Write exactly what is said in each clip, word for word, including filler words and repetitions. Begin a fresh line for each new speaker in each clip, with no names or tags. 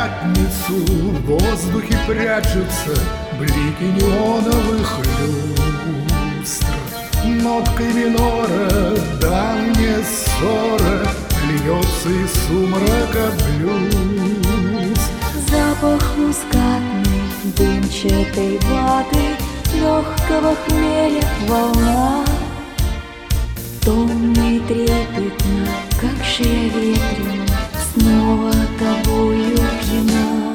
пятницу в воздухе прячутся блики неоновых люстр. Ноткой минора давняя ссора льется из сумрака блюз.
Запах мускатный, дымчатой ваты, легкого хмеля волна, томно и трепетно, как шея ветрена, снова тобою пьяна.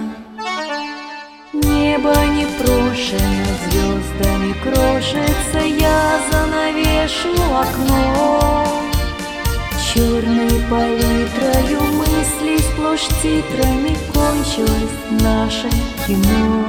Небо непрошено звездами крошится, я занавешу окно. Черной палитрою мыслей сплошь титрами кончилось наше кино.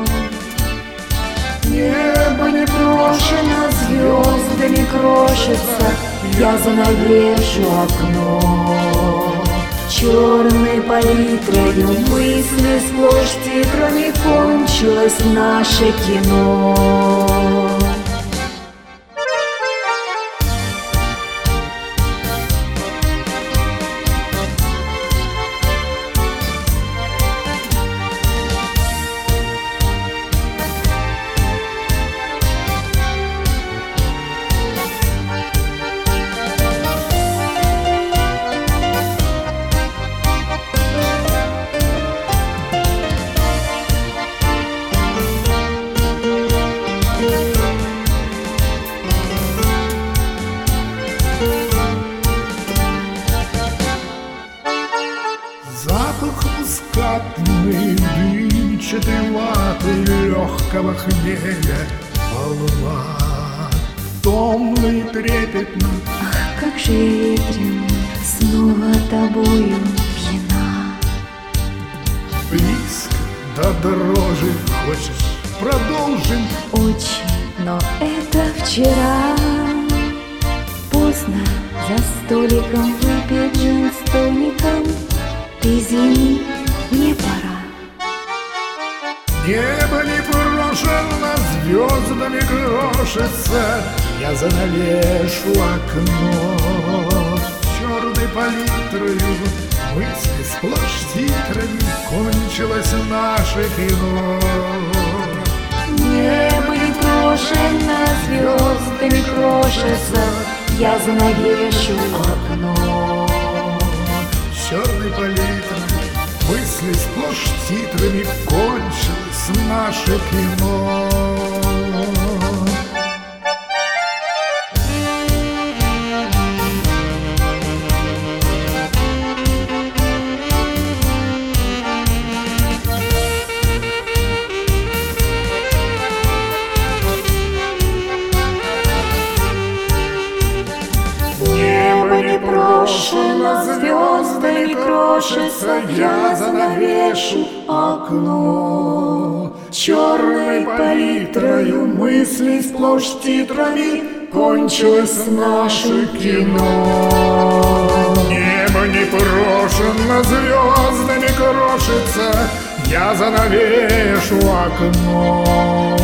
Небо непрошено звездами крошится, я занавешу окно. Черной палитрою мысли сплошь титрами кончилось наше кино.
Запах мускатный, дымчатой ваты, легкого хмеля волна, томно и трепетно.
Ах, как же я ветрена, снова тобою пьяна.
Близко до дрожи хочешь, продолжим?
Очень, но это вчера. Поздно за столиком выпить джин с тоником. Ты извини, мне пора.
Небо не брошено, звездами крошится, я занавешу окно. Черной палитрою мысли сплошь титрами кончилось наше кино.
Небо не брошено, звездами крошится, я занавешу окно.
Черной палитрой мысли сплошь титрами кончилось наше кино.
Непрошено звездами крошится, я занавешу окно. Черной палитрою мыслей сплошь титрами кончилось наше кино.
Небо не брошено, звездами крошится, я занавешу окно.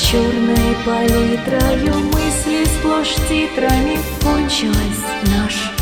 Черной палитрою мысли сплошь титрами кончилось наше